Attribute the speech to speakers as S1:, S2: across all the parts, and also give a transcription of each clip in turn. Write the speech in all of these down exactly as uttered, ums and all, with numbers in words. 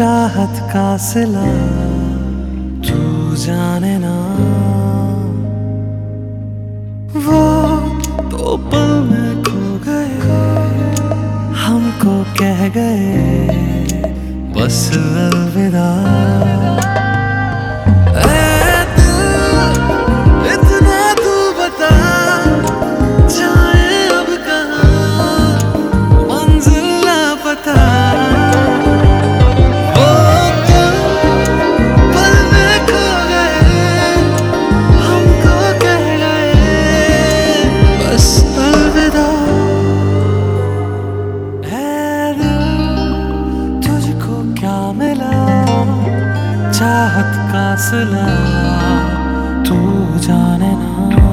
S1: चाहत का सिला तू जाने ना, वो तो पल में खो गए, हमको कह गए बस अलविदा। ऐ दिल इतना तू बता, जाए अब कहाँ मंजिल लापता। चाहत का सिला तू जाने ना।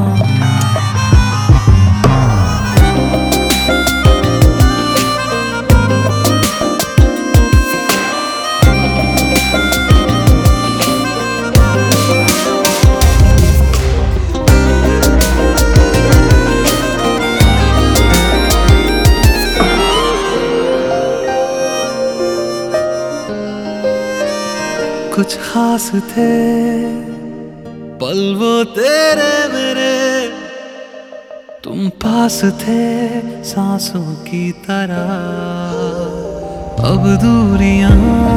S1: कुछ खास थे पल वो तेरे मेरे, तुम पास थे सांसों की तरह। अब दूरियां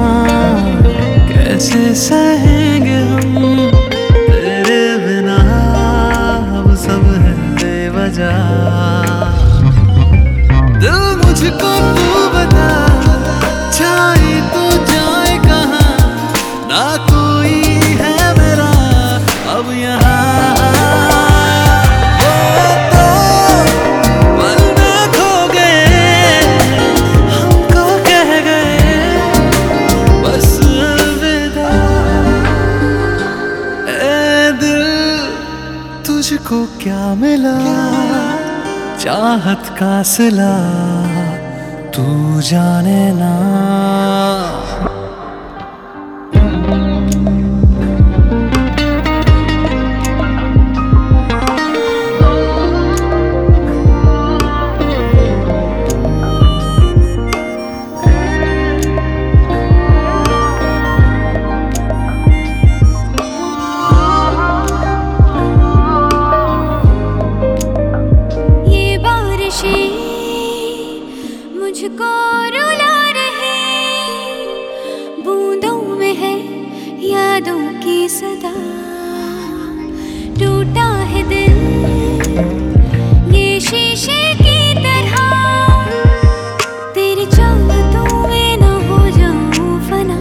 S1: कैसे सहेंगे हम तेरे बिना, अब सब है बेवजह। दिल मुझको तू बता, जाए तो जाए कहाँ, ना कोई है मेरा अब यहाँ। वो तो पल में खो गए, हमको कह गए बस अलविदा। ऐ दिल तुझको क्या मिला, चाहत का सिला तू जाने ना।
S2: मुझको रुला रहे, बूंदों में है यादों की सदा। टूटा है दिल ये शीशे की तरह, तेरी चाहतों में न हो जाऊं फना।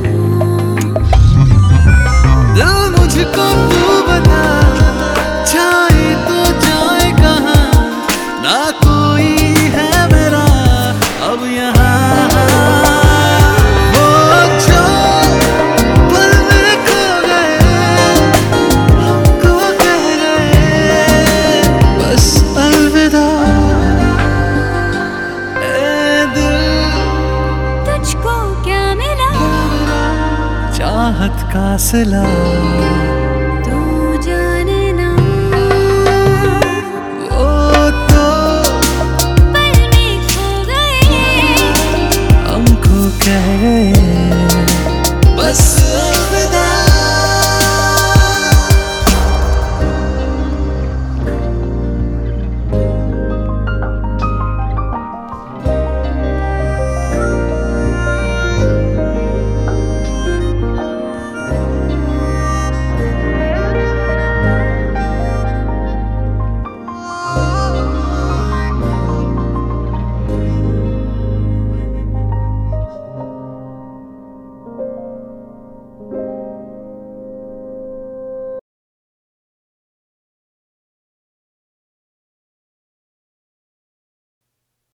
S1: दिल मुझको तू बता, जाए तो जाए कहाँ, ना कोई है मेरा अब यहाँ। वो जो पल में खो गए, हमको कह गए बस अलविदा। ऐ दिल
S2: तुझको क्या मिला,
S1: चाहत का सिला
S2: तू जाने ना।
S1: वो तो
S2: पल में खो गए,
S1: हमको कह गए